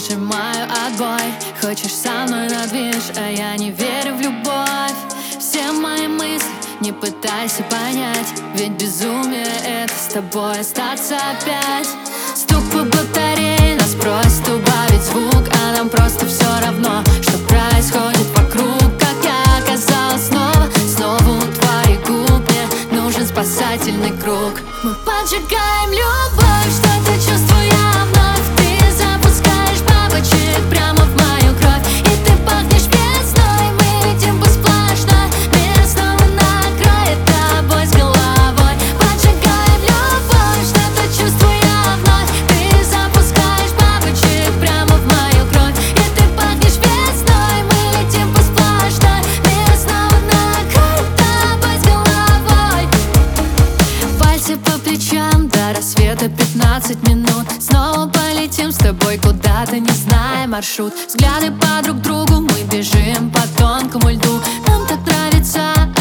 нажимаю отбой. Хочешь со мной на движ, а я не верю в любовь. Все мои мысли не пытайся понять, ведь безумие это с тобой остаться опять. Стук по батарее, нас просят убавить звук, а нам просто все равно, что происходит вокруг. Как я оказалась снова у твоих губ, мне нужен спасательный круг. Мы поджигаем любовь, что-то чувствую я вновь. Ты запускаешь бабочек прямо в мою кровь, и ты пахнешь весной, мы летим бесплатно. Мир снова накроет тобой с головой. Поджигаем любовь, что-то чувствую я вновь. Ты запускаешь бабочек прямо в мою кровь, и ты пахнешь весной, мы летим бесплатно. Мир снова накроет тобой с головой. Пальцы по плечам, до рассвета 15 минут. Снова полетим с тобой куда-то, не зная маршрут. Взгляды по друг другу, мы бежим по тонкому льду. Нам так нравится